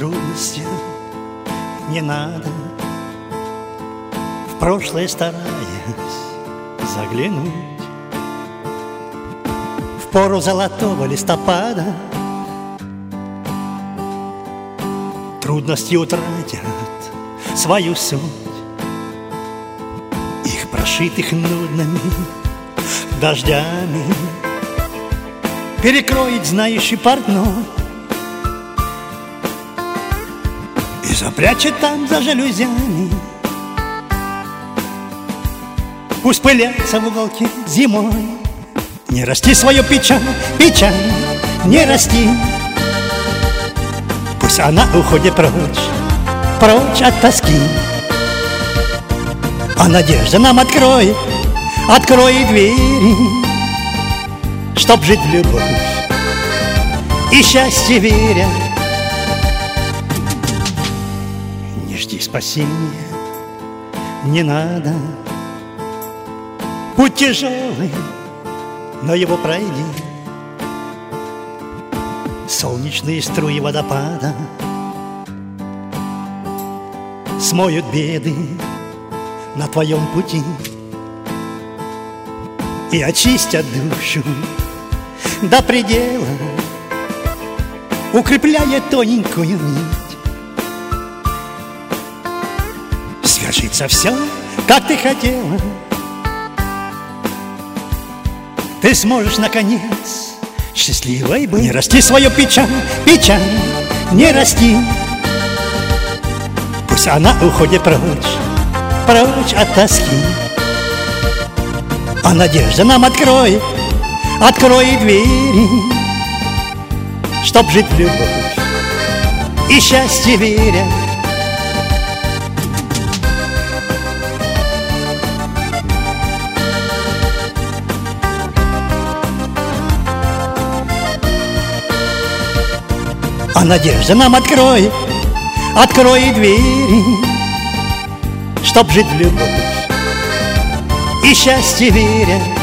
трудностям не надо в прошлое, стараясь заглянуть. В пору золотого листопада трудности утратят свою суть. Их прошитых нудными дождями перекроет знающий портной и запрячет там за жалюзями. Пусть пылятся в уголке зимой. Не расти свою печаль, печаль, не расти. Пусть она уходит прочь, прочь от тоски. А надежда нам откроет, откроет двери, чтоб жить в любовь и счастье веря. Не жди спасения, не надо. Путь тяжелый, но его пройди. Солнечные струи водопада смоют беды на твоем пути и очистят душу до предела, укрепляя тоненькую нить. Свершится все, как ты хотела. Ты сможешь, наконец, счастливой быть. Не расти свою печаль, печаль, не расти. Пусть она уходит прочь, прочь от тоски. А надежда нам откроет, откроет двери, чтоб жить в любовь и счастье веря. А надежда нам откроет, откроет двери, чтоб жить в любовь и счастье веря.